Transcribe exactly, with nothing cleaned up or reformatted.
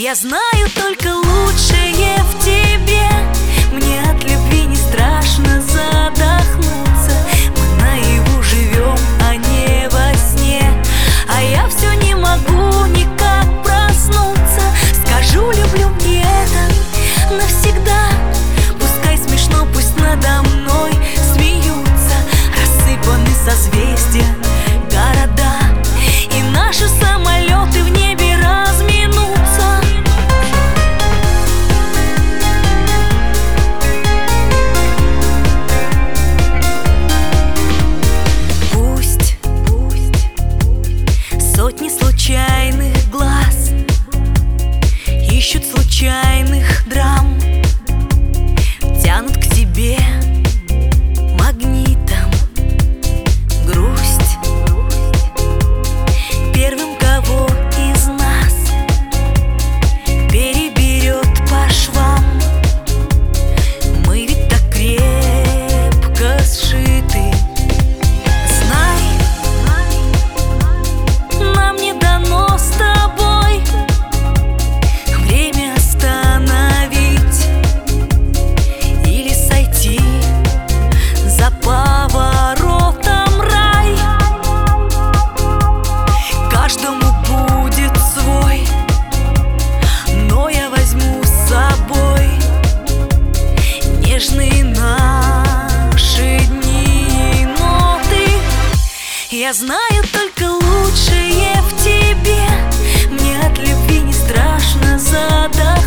Я знаю только лучшее в тебе. Мне от любви не страшно задохнуться. Мы наяву живем, а не во сне. А я все не могу никак проснуться. Скажу, люблю, и это навсегда. Пускай смешно, пусть надо мной смеются. Рассыпаны созвездия, города, и наши самолеты в небе разминутся. Пусть, пусть сотни случайных глаз ищут случайных драм, тянут к тебе магнитом. Грусть первым, кого из нас переберет по швам. Мы ведь так крепко сшиты. Знай, нам не дано с тобой время остановить или сойти за поворотом рай. Каждому будет свой, но я возьму с собой нежные наши дни и ноты. Я знаю только лучшее в тебе. Мне от любви не страшно задохнуться.